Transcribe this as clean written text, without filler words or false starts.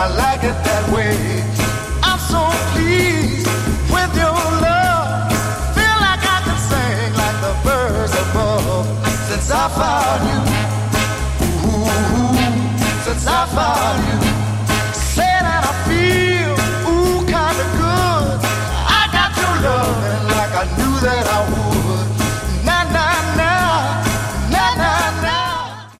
like it that way. I'm so pleased with your love. Feel like I can sing like the birds above. Since I found you, ooh, since I found you.